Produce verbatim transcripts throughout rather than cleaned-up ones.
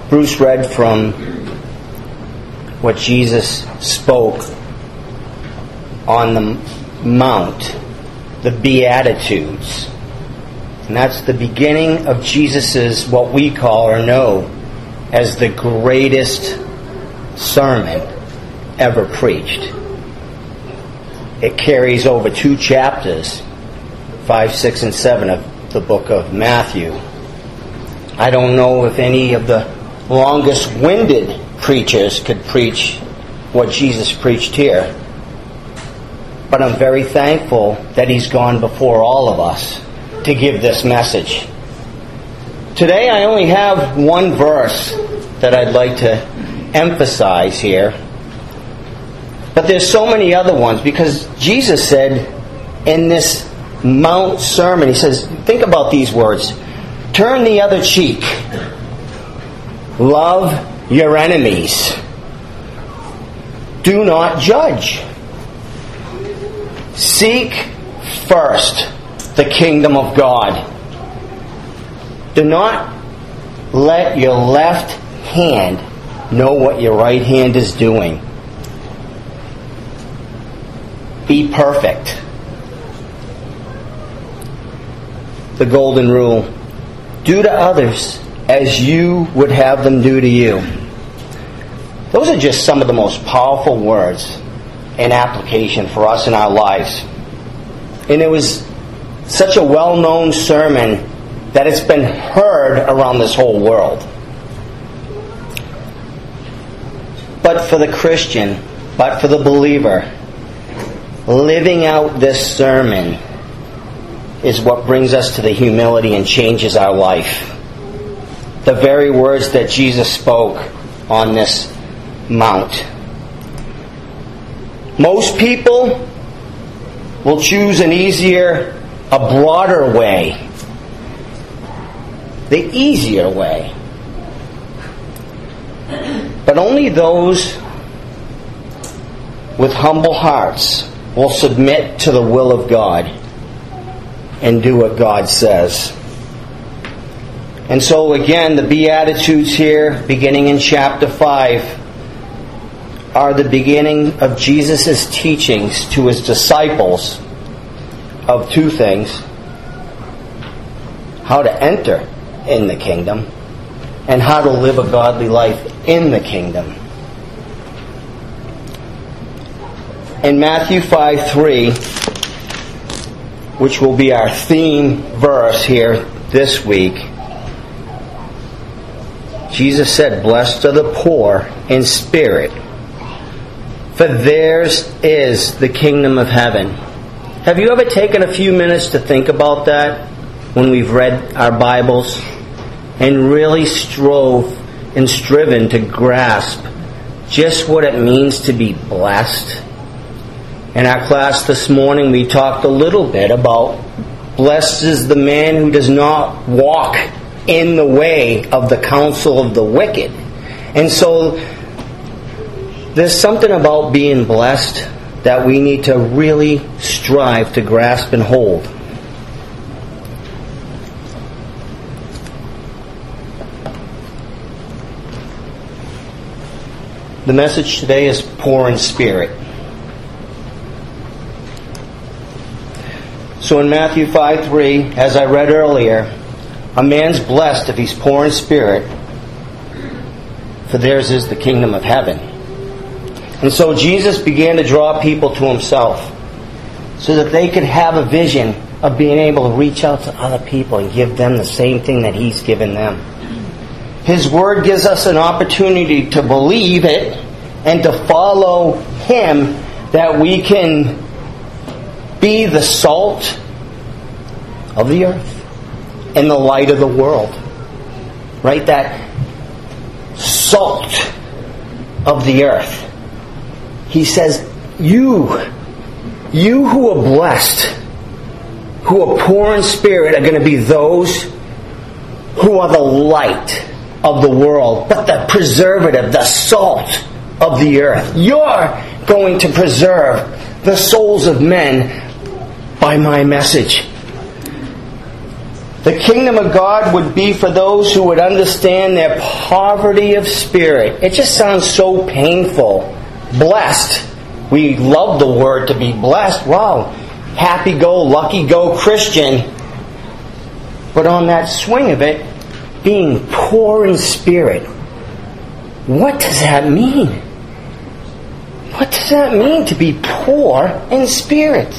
Bruce read from what Jesus spoke on the Mount, the Beatitudes. And that's the beginning of Jesus' what we call or know as the greatest sermon ever preached. It carries over two chapters, five, six, and seven of the book of Matthew. I don't know if any of the longest-winded preachers could preach what Jesus preached here. But I'm very thankful that He's gone before all of us to give this message. Today I only have one verse that I'd like to emphasize here. But there's so many other ones, because Jesus said in this Mount Sermon, He says, think about these words. Turn the other cheek. Love your enemies. Do not judge. Seek first the kingdom of God. Do not let your left hand know what your right hand is doing. Be perfect. The golden rule. Do to others as you would have them do to you. Those are just some of the most powerful words in application for us in our lives. And it was such a well-known sermon that it's been heard around this whole world. But for the Christian, but for the believer, living out this sermon is what brings us to the humility and changes our life. The very words that Jesus spoke on this mount. Most people will choose an easier, a broader way. The easier way. But only those with humble hearts will submit to the will of God and do what God says. And so again, the Beatitudes here, beginning in chapter five, are the beginning of Jesus' teachings to His disciples of two things. How to enter in the kingdom and how to live a godly life in the kingdom. In Matthew five three, which will be our theme verse here this week, Jesus said, "Blessed are the poor in spirit, for theirs is the kingdom of heaven." Have you ever taken a few minutes to think about that when we've read our Bibles and really strove and striven to grasp just what it means to be blessed? In our class this morning, we talked a little bit about blessed is the man who does not walk in the way of the counsel of the wicked. And so there's something about being blessed that we need to really strive to grasp and hold. The message today is poor in spirit. So in Matthew five three, as I read earlier, a man's blessed if he's poor in spirit, for theirs is the kingdom of heaven. And so Jesus began to draw people to Himself so that they could have a vision of being able to reach out to other people and give them the same thing that He's given them. His Word gives us an opportunity to believe it and to follow Him, that we can be the salt of the earth and the light of the world. Right? That salt of the earth. He says, you, you who are blessed, who are poor in spirit, are going to be those who are the light of the world, but the preservative, the salt of the earth. You're going to preserve the souls of men by my message. The kingdom of God would be for those who would understand their poverty of spirit. It just sounds so painful. Blessed. We love the word to be blessed. Wow. Happy-go-lucky-go Christian. But on that swing of it, being poor in spirit. What does that mean? What does that mean to be poor in spirit?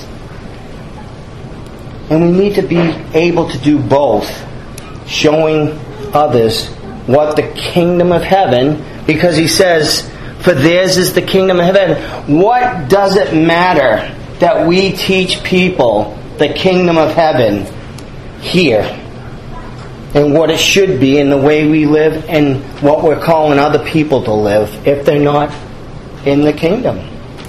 And we need to be able to do both, showing others what the kingdom of heaven, because he says, for theirs is the kingdom of heaven. What does it matter that we teach people the kingdom of heaven here? And what it should be in the way we live and what we're calling other people to live if they're not in the kingdom.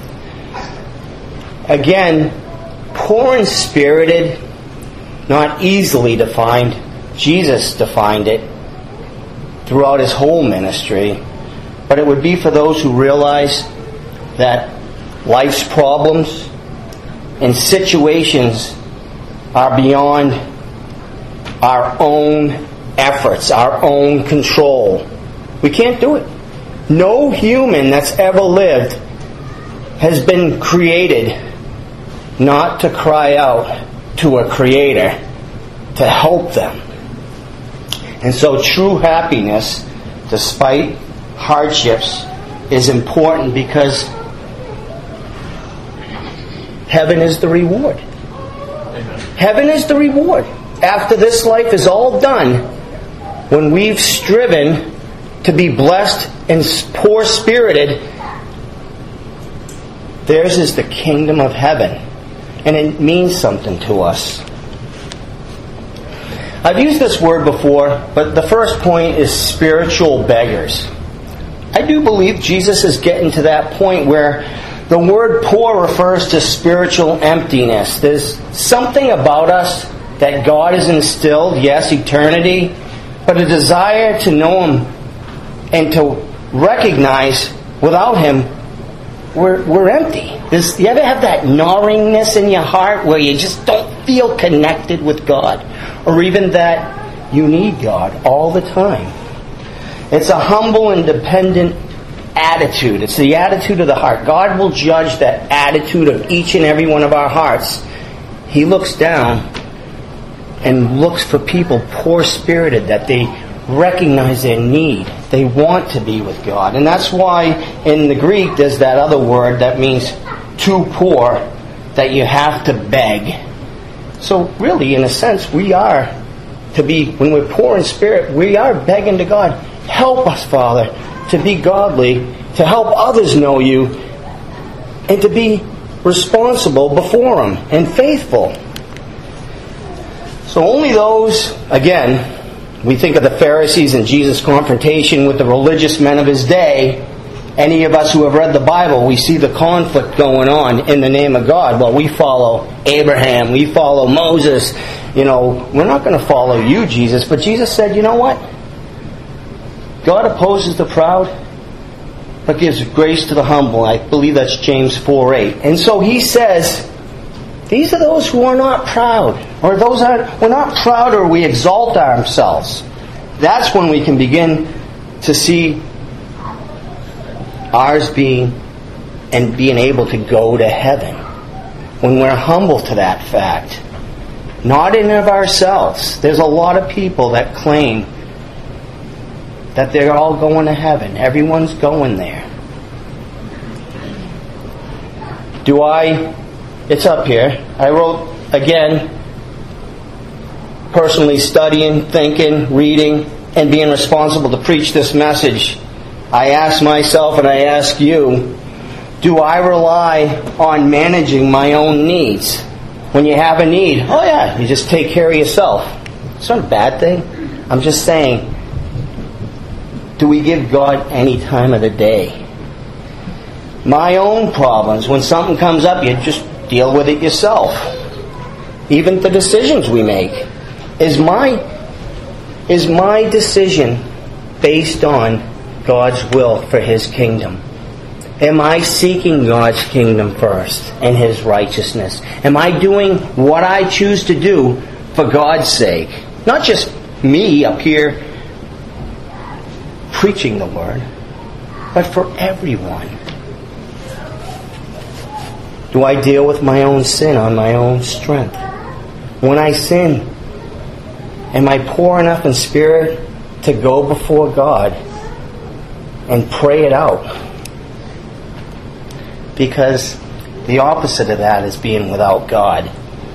Again, poor and spirited, not easily defined. Jesus defined it throughout his whole ministry. But it would be for those who realize that life's problems and situations are beyond our own efforts, our own control. We can't do it. No human that's ever lived has been created not to cry out to a creator to help them. And so true happiness, despite hardships, is important because heaven is the reward. Heaven is the reward. After this life is all done, when we've striven to be blessed and poor-spirited, theirs is the kingdom of heaven. And it means something to us. I've used this word before, but the first point is spiritual beggars. I do believe Jesus is getting to that point where the word poor refers to spiritual emptiness. There's something about us that God has instilled, yes, eternity, but a desire to know Him and to recognize without Him we're, we're empty. Does, you ever have that gnawingness in your heart where you just don't feel connected with God? Or even that you need God all the time? It's a humble and dependent attitude. It's the attitude of the heart. God will judge that attitude of each and every one of our hearts. He looks down and looks for people poor-spirited, that they recognize their need. They want to be with God. And that's why in the Greek there's that other word that means too poor, that you have to beg. So really, in a sense, we are to be, when we're poor in spirit, we are begging to God, help us, Father, to be godly, to help others know you, and to be responsible before Him and faithful. So only those, again, we think of the Pharisees and Jesus' confrontation with the religious men of His day. Any of us who have read the Bible, we see the conflict going on in the name of God. Well, we follow Abraham, we follow Moses. You know, we're not going to follow you, Jesus. But Jesus said, you know what? God opposes the proud, but gives grace to the humble. I believe that's James four eight. And so He says, these are those who are not proud. Or those are, we're not proud, or we exalt ourselves. That's when we can begin to see ours being and being able to go to heaven. When we're humble to that fact. Not in of ourselves. There's a lot of people that claim that they're all going to heaven. Everyone's going there. Do I... It's up here. I wrote, again, personally studying, thinking, reading, and being responsible to preach this message. I ask myself and I ask you, do I rely on managing my own needs? When you have a need, oh yeah, you just take care of yourself. It's not a bad thing. I'm just saying, do we give God any time of the day? My own problems, when something comes up, you just deal with it yourself. Even the decisions we make. Is my, is my decision based on God's will for His kingdom? Am I seeking God's kingdom first and His righteousness? Am I doing what I choose to do for God's sake? Not just me up here preaching the Word, but for everyone. Do I deal with my own sin on my own strength? When I sin, am I poor enough in spirit to go before God and pray it out? Because the opposite of that is being without God.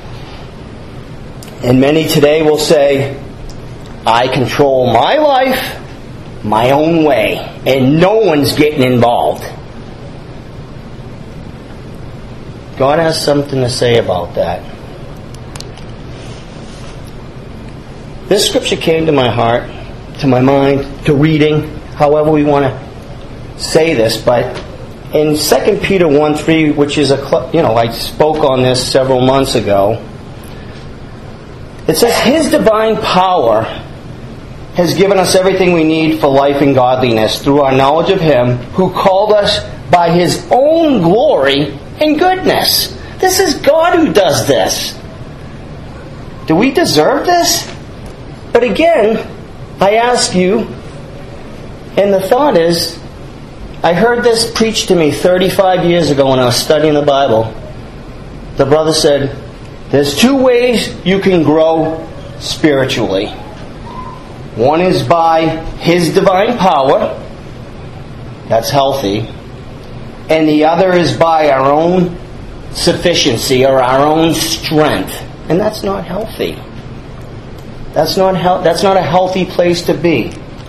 And many today will say, I control my life my own way, and no one's getting involved. God has something to say about that. This scripture came to my heart, to my mind, to reading, however we want to say this, but in Second Peter one three, which is a, you know, I spoke on this several months ago, it says, His divine power has given us everything we need for life and godliness through our knowledge of Him who called us by His own glory and goodness. This is God who does this. Do we deserve this? But again, I ask you, and the thought is, I heard this preached to me thirty-five years ago when I was studying the Bible. The brother said, there's two ways you can grow spiritually. One is by His divine power. That's healthy. And the other is by our own sufficiency or our own strength. And that's not healthy. That's not he- that's not a healthy place to be.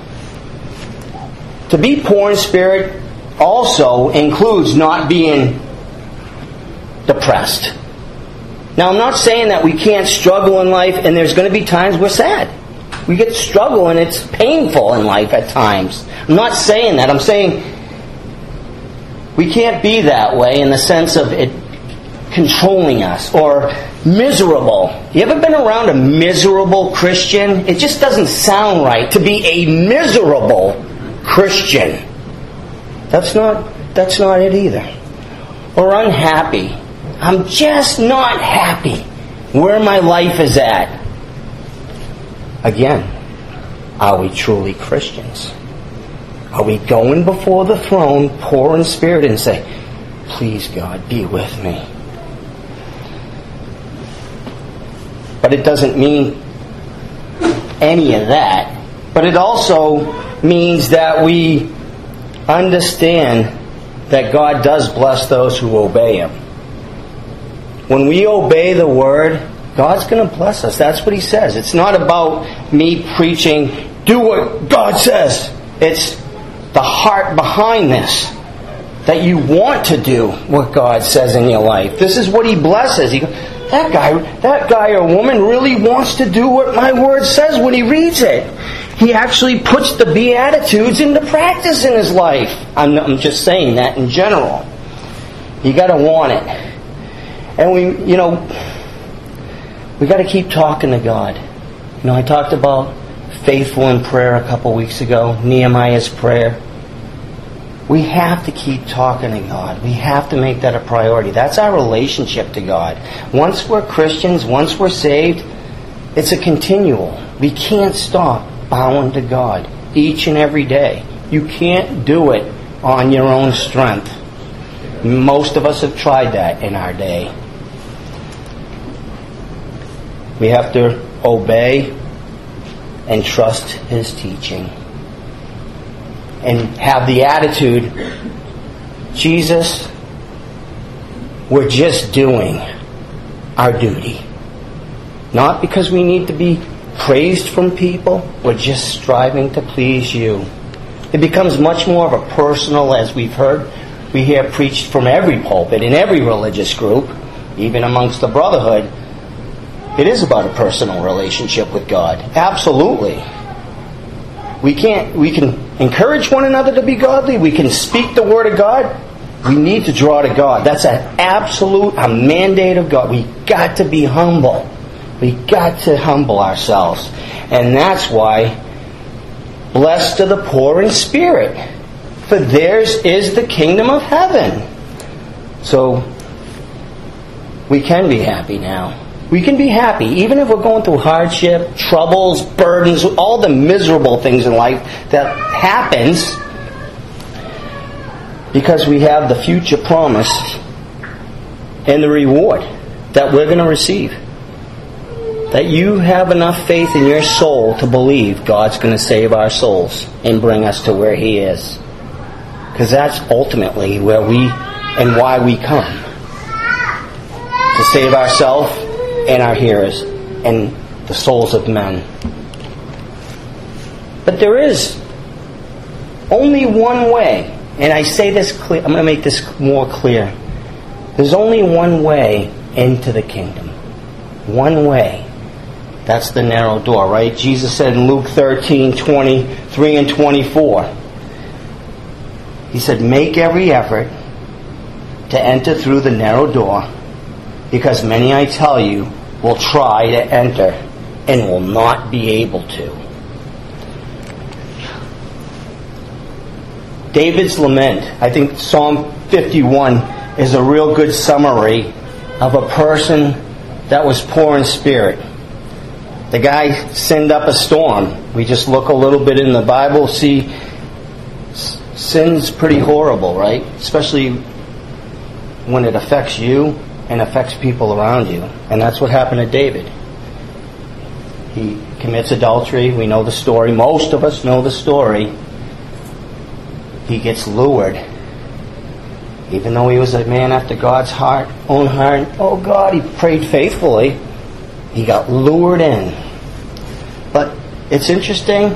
To be poor in spirit also includes not being depressed. Now, I'm not saying that we can't struggle in life, and there's going to be times we're sad. We get struggle, and it's painful in life at times. I'm not saying that. I'm saying we can't be that way in the sense of it controlling us or miserable. You ever been around a miserable Christian? It just doesn't sound right to be a miserable Christian. That's not that's not it either. Or unhappy. I'm just not happy where my life is at. Again, are we truly Christians? Are we going before the throne, poor in spirit, and say, please God, be with me? But it doesn't mean any of that. But it also means that we understand that God does bless those who obey Him. When we obey the Word, God's going to bless us. That's what He says. It's not about me preaching, do what God says. It's the heart behind this. That you want to do what God says in your life. This is what He blesses. He goes, that guy, that guy or woman really wants to do what my Word says when he reads it. He actually puts the Beatitudes into practice in his life. I'm, I'm just saying that in general. You got to want it. And we, you know, we got to keep talking to God. You know, I talked about faithful in prayer a couple weeks ago, Nehemiah's prayer. We have to keep talking to God. We have to make that a priority. That's our relationship to God. Once we're Christians, once we're saved, it's a continual. We can't stop bowing to God each and every day. You can't do it on your own strength. Most of us have tried that in our day. We have to obey and trust His teaching. And have the attitude, Jesus, we're just doing our duty. Not because we need to be praised from people, we're just striving to please You. It becomes much more of a personal, as we've heard, we hear preached from every pulpit, in every religious group, even amongst the brotherhood. It is about a personal relationship with God. Absolutely. We can't, we can encourage one another to be godly. We can speak the Word of God. We need to draw to God. That's an absolute, a mandate of God. We got to be humble. We got to humble ourselves. And that's why, blessed are the poor in spirit, for theirs is the kingdom of heaven. So, we can be happy now. We can be happy, even if we're going through hardship, troubles, burdens, all the miserable things in life that happens, because we have the future promise and the reward that we're going to receive. That you have enough faith in your soul to believe God's going to save our souls and bring us to where He is. Because that's ultimately where we and why we come. To save ourselves and our hearers and the souls of men. But there is only one way, and I say this clear, I'm going to make this more clear. There's only one way into the kingdom. One way. That's the narrow door, right? Jesus said in Luke thirteen, twenty-three and twenty-four. He said, make every effort to enter through the narrow door, because many, I tell you, will try to enter and will not be able to. David's lament, I think Psalm fifty-one is a real good summary of a person that was poor in spirit. The guy sinned up a storm. We just look a little bit in the Bible, see sin's pretty horrible, right? Especially when it affects you and affects people around you. And that's what happened to David. He commits adultery. We know the story. Most of us know the story. He gets lured. Even though he was a man after God's heart, own heart, oh God, he prayed faithfully. He got lured in. But it's interesting.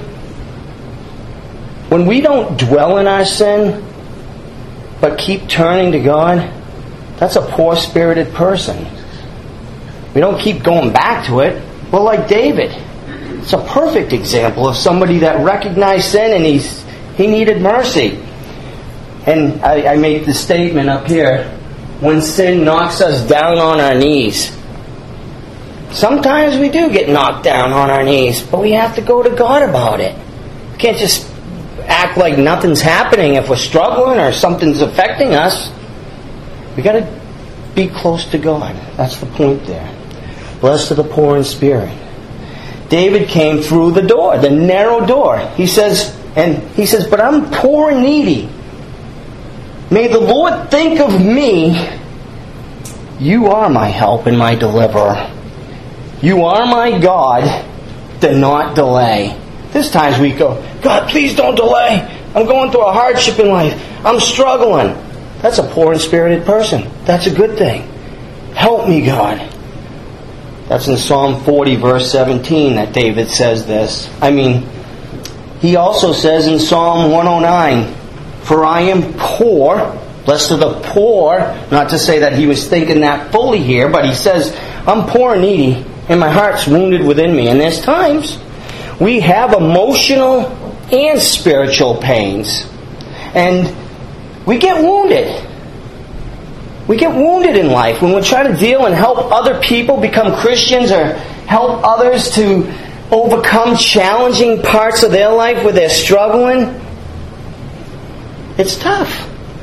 When we don't dwell in our sin, but keep turning to God, that's a poor-spirited person. We don't keep going back to it. We're like David. It's a perfect example of somebody that recognized sin and he's, he needed mercy. And I, I made the statement up here, when sin knocks us down on our knees. Sometimes we do get knocked down on our knees, but we have to go to God about it. We can't just act like nothing's happening if we're struggling or something's affecting us. We got to be close to God. That's the point there. Blessed are the poor in spirit. David came through the door, the narrow door. He says, and he says, but I'm poor and needy. May the Lord think of me. You are my help and my deliverer. You are my God. Do not delay. There's times we go, God, please don't delay. I'm going through a hardship in life. I'm struggling. That's a poor and spirited person. That's a good thing. Help me, God. That's in Psalm forty, verse seventeen, that David says this. I mean, he also says in Psalm one oh nine, for I am poor. Blessed are the poor. Not to say that he was thinking that fully here, but he says, I'm poor and needy, and my heart's wounded within me. And there's times we have emotional and spiritual pains. And we get wounded. We get wounded in life when we're trying to deal and help other people become Christians or help others to overcome challenging parts of their life where they're struggling. It's tough.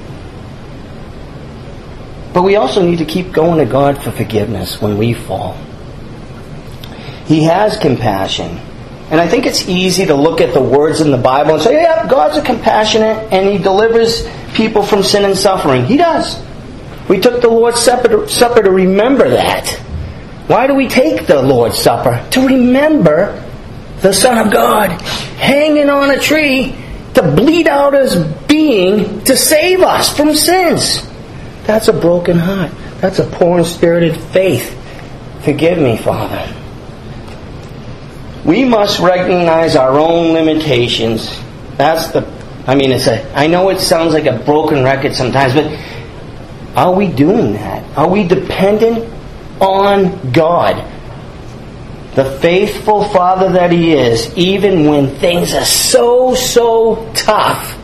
But we also need to keep going to God for forgiveness when we fall. He has compassion. And I think it's easy to look at the words in the Bible and say, yeah, God's a compassionate and He delivers people from sin and suffering. He does. We took the Lord's Supper Supper to remember that. Why do we take the Lord's Supper? To remember the Son of God hanging on a tree to bleed out His being to save us from sins. That's a broken heart. That's a poor and spirited faith. Forgive me, Father. We must recognize our own limitations. That's the, I mean, it's a, I know it sounds like a broken record sometimes, but are we doing that? Are we dependent on God? The faithful Father that He is, even when things are so, so tough.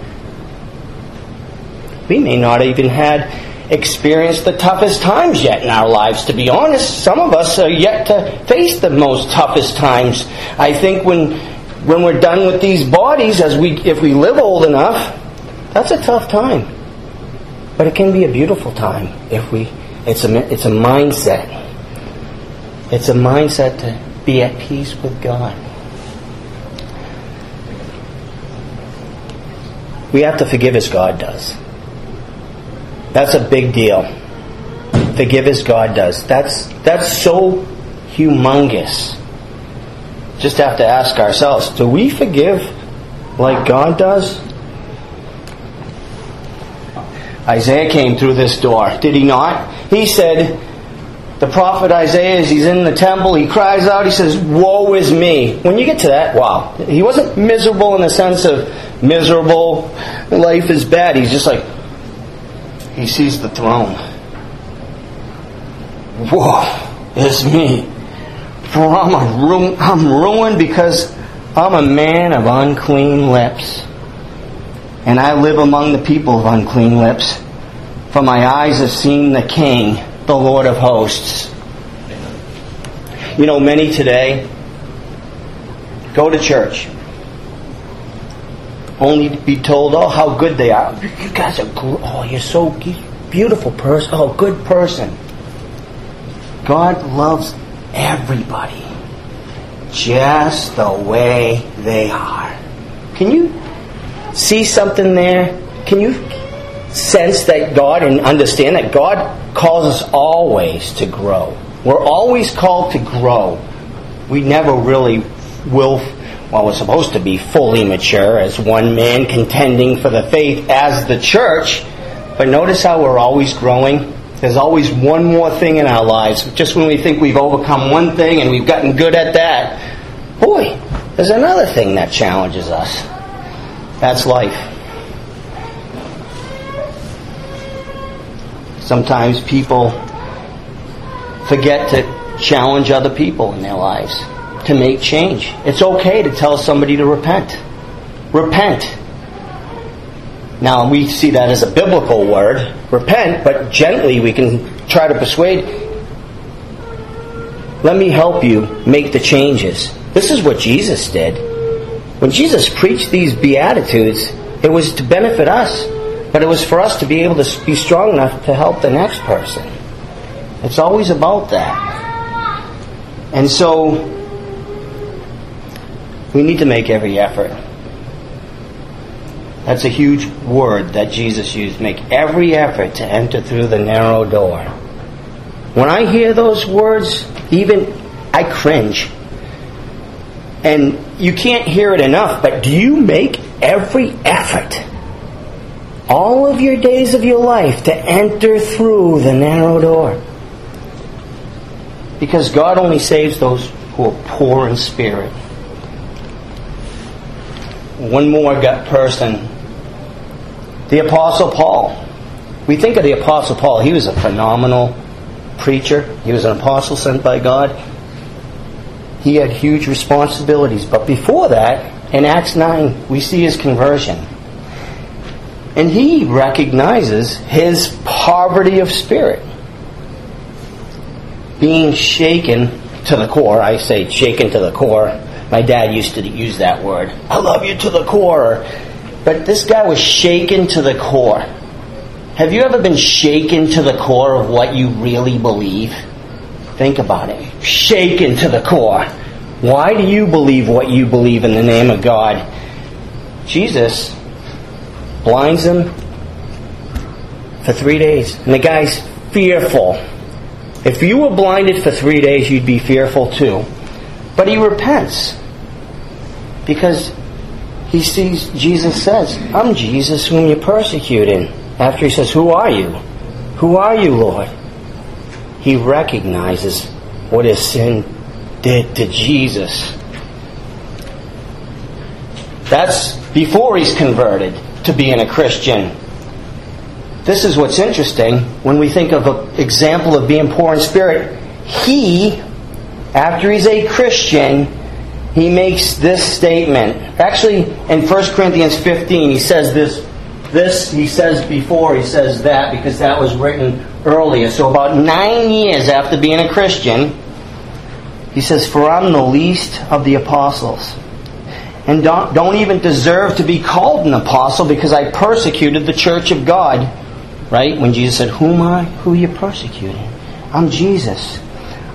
We may not even had experienced the toughest times yet in our lives, to be honest. Some of us are yet to face the most toughest times. I think when when we're done with these bodies, as we if we live old enough, that's a tough time. But it can be a beautiful time if we it's a it's a mindset. It's a mindset to be at peace with God. We have to forgive as God does. That's a big deal. Forgive as God does. That's that's so humongous. Just have to ask ourselves, do we forgive like God does? Isaiah came through this door, did he not? He said, the prophet Isaiah, as he's in the temple, he cries out, he says, woe is me. When you get to that, wow. He wasn't miserable in the sense of miserable, life is bad. He's just like, he sees the throne. Woe is me. For I'm, a ru- I'm ruined because I'm a man of unclean lips. And I live among the people of unclean lips. For my eyes have seen the King, the Lord of hosts. You know, many today go to church only to be told, oh, how good they are. You guys are good. Oh, you're so beautiful person. Oh, good person. God loves everybody just the way they are. Can you see something there? Can you sense that God and understand that God calls us always to grow? We're always called to grow. We never really will, well, we're supposed to be fully mature as one man contending for the faith as the church. But notice how we're always growing. There's always one more thing in our lives. Just when we think we've overcome one thing and we've gotten good at that, boy, there's another thing that challenges us. That's life. Sometimes people forget to challenge other people in their lives to make change. It's okay to tell somebody to repent. Repent. Now, we see that as a biblical word, repent, but gently we can try to persuade. Let me help you make the changes. This is what Jesus did. When Jesus preached these Beatitudes, it was to benefit us, but it was for us to be able to be strong enough to help the next person. It's always about that. And so, we need to make every effort. That's a huge word that Jesus used. Make every effort to enter through the narrow door. When I hear those words, even I cringe. And you can't hear it enough, but do you make every effort, all of your days of your life, to enter through the narrow door? Because God only saves those who are poor in spirit. One more gut person. The Apostle Paul. We think of the Apostle Paul. He was a phenomenal preacher. He was an apostle sent by God. He had huge responsibilities. But before that, in Acts nine, we see his conversion. And he recognizes his poverty of spirit. Being shaken to the core. I say shaken to the core. My dad used to use that word. I love you to the core. But this guy was shaken to the core. Have you ever been shaken to the core of what you really believe? Think about it. Shaken to the core. Why do you believe what you believe in the name of God? Jesus blinds him for three days. And the guy's fearful. If you were blinded for three days, you'd be fearful too. But he repents. Because he sees, Jesus says, I'm Jesus whom you're persecuting. After he says, who are you? Who are you, Lord? He recognizes what his sin did to Jesus. That's before he's converted to being a Christian. This is what's interesting when we think of an example of being poor in spirit. He, after he's a Christian, he makes this statement. Actually, in First Corinthians fifteen, he says this. This he says before he says that, because that was written earlier. So about nine years after being a Christian, he says, for I'm the least of the apostles, and don't, don't even deserve to be called an apostle, because I persecuted the church of God. Right? When Jesus said, who am I? Who are you persecuting? I'm Jesus.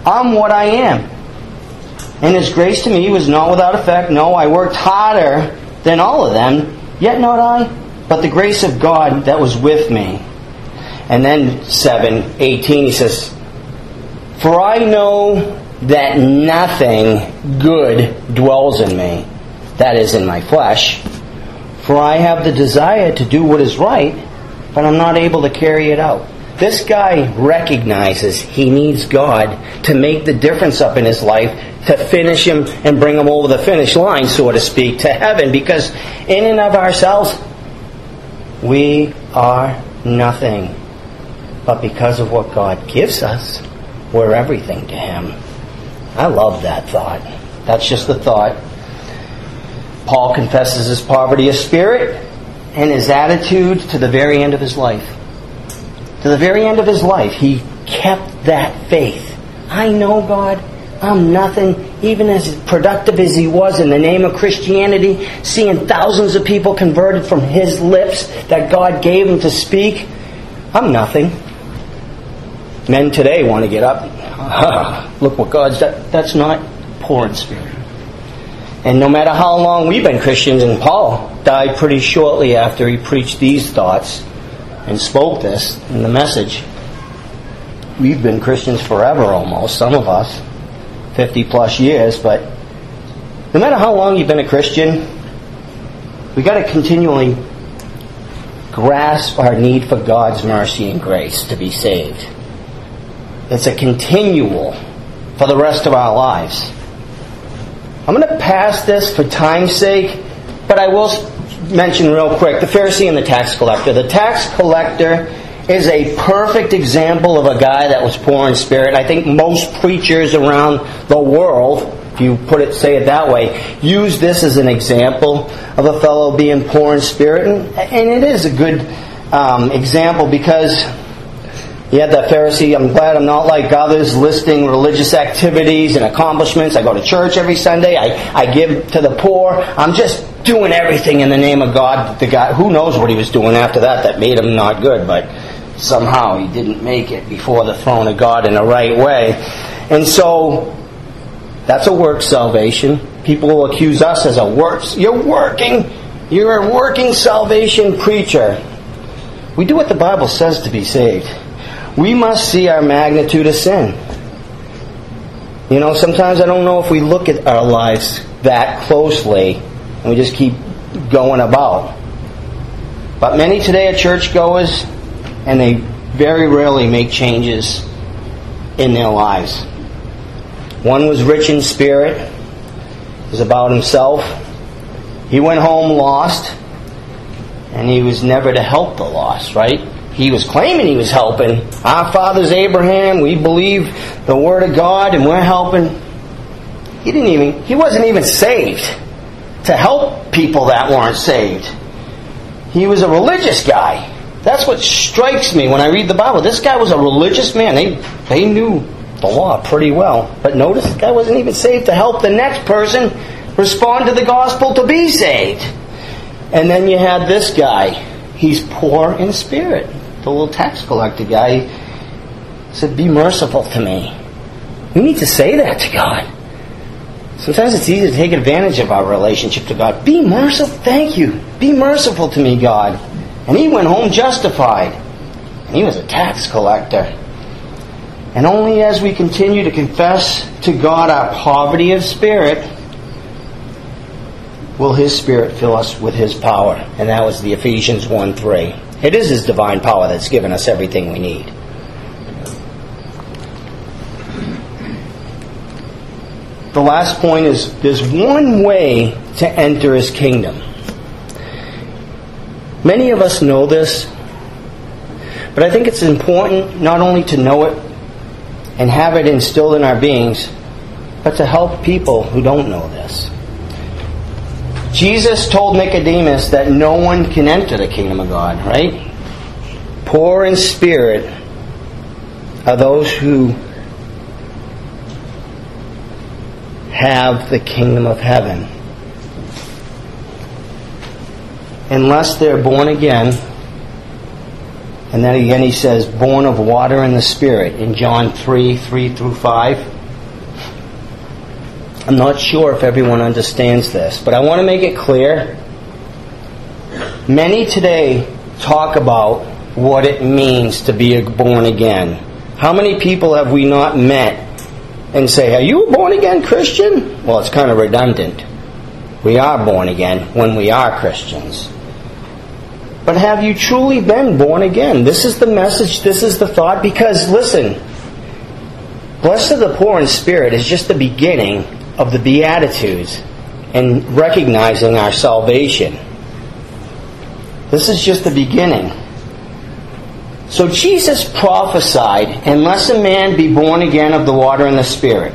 I'm what I am. And His grace to me was not without effect. No, I worked harder than all of them, yet not I, but the grace of God that was with me. And then seven eighteen, he says, for I know that nothing good dwells in me, that is, in my flesh. For I have the desire to do what is right, but I'm not able to carry it out. This guy recognizes he needs God to make the difference up in his life, to finish him and bring him over the finish line, so to speak, to heaven. Because in and of ourselves, we are nothing. But because of what God gives us, we're everything to Him. I love that thought. That's just the thought. Paul confesses his poverty of spirit and his attitude to the very end of his life. To the very end of his life, he kept that faith. I know God. I'm nothing. Even as productive as he was in the name of Christianity, seeing thousands of people converted from his lips that God gave him to speak, I'm nothing. Men today want to get up. Ah, look what God's done. That's not poor in spirit. And no matter how long we've been Christians, and Paul died pretty shortly after he preached these thoughts and spoke this in the message. We've been Christians forever almost, some of us, fifty plus years, but no matter how long you've been a Christian, we got to continually grasp our need for God's mercy and grace to be saved. It's a continual for the rest of our lives. I'm going to pass this for time's sake, but I will mention real quick the Pharisee and the tax collector. The tax collector is a perfect example of a guy that was poor in spirit. I think most preachers around the world, if you put it, say it that way, use this as an example of a fellow being poor in spirit. And, and it is a good um, example because you had that Pharisee, I'm glad I'm not like others, listing religious activities and accomplishments. I go to church every Sunday. I, I give to the poor. I'm just doing everything in the name of God. The guy, who knows what he was doing after that that made him not good, but somehow he didn't make it before the throne of God in the right way. And so, that's a work salvation. People will accuse us as a works. You're working. You're a working salvation preacher. We do what the Bible says to be saved. We must see our magnitude of sin. You know, sometimes I don't know if we look at our lives that closely and we just keep going about. But many today are churchgoers and they very rarely make changes in their lives. One was rich in spirit. It was about himself. He went home lost and he was never to help the lost, right? He was claiming he was helping. Our father's Abraham. We believe the Word of God, and we're helping. He didn't even. He wasn't even saved to help people that weren't saved. He was a religious guy. That's what strikes me when I read the Bible. This guy was a religious man. They they knew the law pretty well, but notice the guy wasn't even saved to help the next person respond to the gospel to be saved. And then you had this guy. He's poor in spirit. The little tax collector guy said, be merciful to me. We need to say that to God. Sometimes it's easy to take advantage of our relationship to God. Be merciful. Thank you. Be merciful to me, God. And he went home justified. And he was a tax collector. And only as we continue to confess to God our poverty of spirit will His Spirit fill us with His power. And that was the Ephesians one three. It is His divine power that's given us everything we need. The last point is there's one way to enter His kingdom. Many of us know this, but I think it's important not only to know it and have it instilled in our beings, but to help people who don't know this. Jesus told Nicodemus that no one can enter the kingdom of God, right? Poor in spirit are those who have the kingdom of heaven. Unless they're born again. And then again he says, born of water and the Spirit in John three, three through five. I'm not sure if everyone understands this, but I want to make it clear. Many today talk about what it means to be born again. How many people have we not met and say, are you a born again Christian? Well, it's kind of redundant. We are born again when we are Christians. But have you truly been born again? This is the message, this is the thought, because listen, blessed are the poor in spirit is just the beginning of the Beatitudes and recognizing our salvation. This is just the beginning. So Jesus prophesied, unless a man be born again of the water and the Spirit,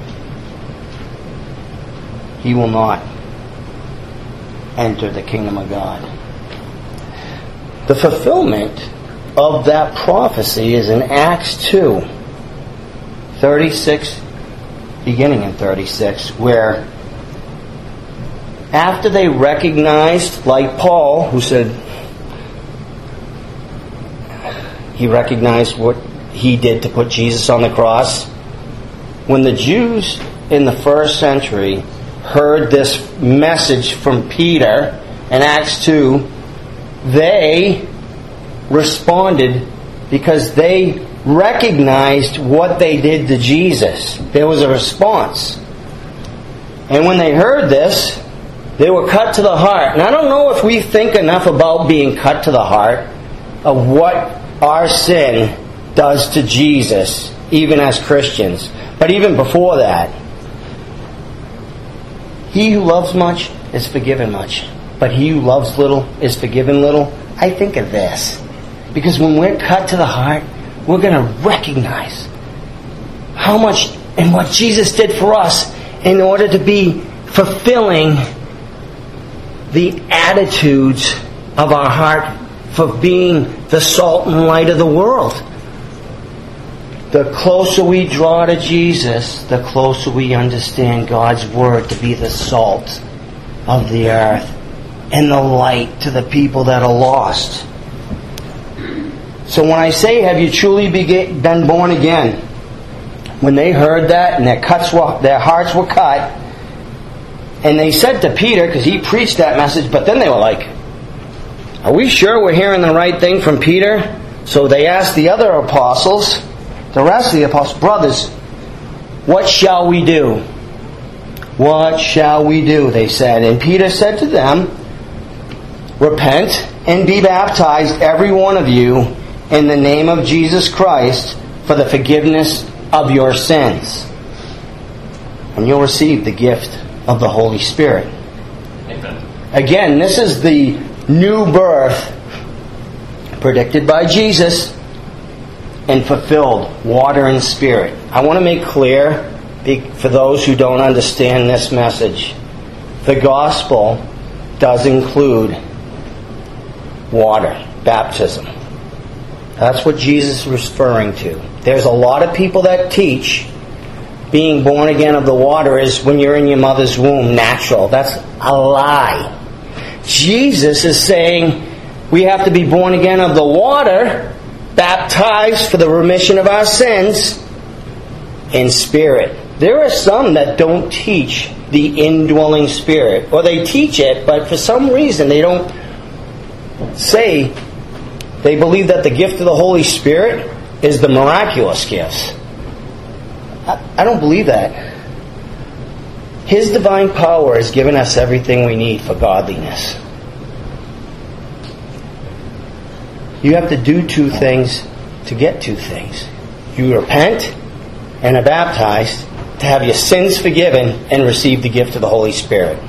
he will not enter the kingdom of God. The fulfillment of that prophecy is in Acts two, thirty-six, beginning in thirty-six, where after they recognized, like Paul, who said he recognized what he did to put Jesus on the cross, when the Jews in the first century heard this message from Peter in Acts two, they responded because they recognized what they did to Jesus. There was a response. And when they heard this, they were cut to the heart. And I don't know if we think enough about being cut to the heart of what our sin does to Jesus, even as Christians. But even before that, he who loves much is forgiven much, but he who loves little is forgiven little. I think of this, because when we're cut to the heart, we're going to recognize how much and what Jesus did for us in order to be fulfilling the attitudes of our heart for being the salt and light of the world. The closer we draw to Jesus, the closer we understand God's Word to be the salt of the earth and the light to the people that are lost. So when I say, have you truly been born again? When they heard that and their, cuts were, their hearts were cut, and they said to Peter, because he preached that message, but then they were like, are we sure we're hearing the right thing from Peter? So they asked the other apostles, the rest of the apostles, brothers, what shall we do? What shall we do? They said. And Peter said to them, repent and be baptized, every one of you, in the name of Jesus Christ, for the forgiveness of your sins. And you'll receive the gift of the Holy Spirit. Amen. Again, this is the new birth predicted by Jesus and fulfilled, water and spirit. I want to make clear, for those who don't understand this message, the gospel does include water, baptism. That's what Jesus is referring to. There's a lot of people that teach being born again of the water is when you're in your mother's womb, natural. That's a lie. Jesus is saying we have to be born again of the water, baptized for the remission of our sins, in spirit. There are some that don't teach the indwelling spirit, or they teach it, but for some reason they don't say they believe that the gift of the Holy Spirit is the miraculous gifts. I, I don't believe that. His divine power has given us everything we need for godliness. You have to do two things to get two things. You repent and are baptized to have your sins forgiven and receive the gift of the Holy Spirit.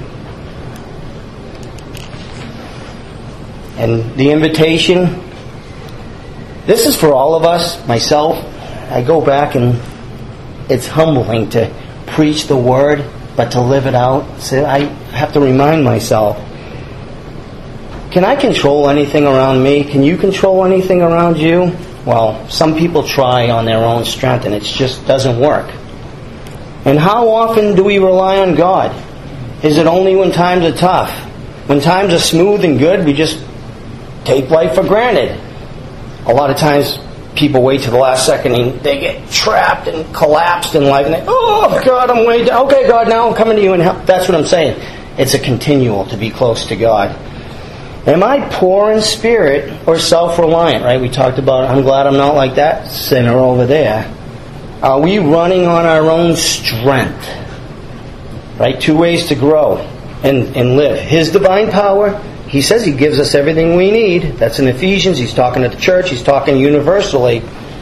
And the invitation, this is for all of us, myself. I go back and it's humbling to preach the Word, but to live it out. So I have to remind myself, can I control anything around me? Can you control anything around you? Well, some people try on their own strength and it just doesn't work. And how often do we rely on God? Is it only when times are tough? When times are smooth and good, we just take life for granted. A lot of times people wait to the last second and they get trapped and collapsed in life. And they, oh, God, I'm way down. Okay, God, now I'm coming to you and help. That's what I'm saying. It's a continual to be close to God. Am I poor in spirit or self-reliant? Right? We talked about, I'm glad I'm not like that sinner over there. Are we running on our own strength? Right? Two ways to grow and, and live. His divine power, He says He gives us everything we need. That's in Ephesians. He's talking to the church. He's talking universally.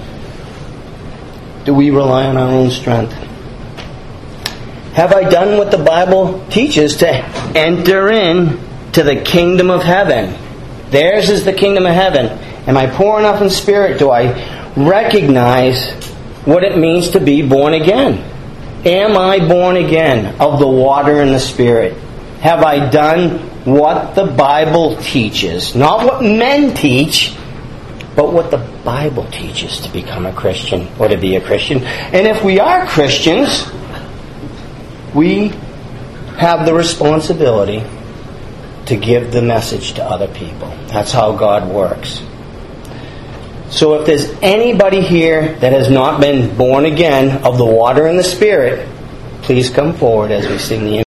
Do we rely on our own strength? Have I done what the Bible teaches to enter in to the kingdom of heaven? Theirs is the kingdom of heaven. Am I poor enough in spirit? Do I recognize what it means to be born again? Am I born again of the water and the Spirit? Have I done what the Bible teaches? Not what men teach, but what the Bible teaches to become a Christian or to be a Christian. And if we are Christians, we have the responsibility to give the message to other people. That's how God works. So if there's anybody here that has not been born again of the water and the Spirit, please come forward as we sing the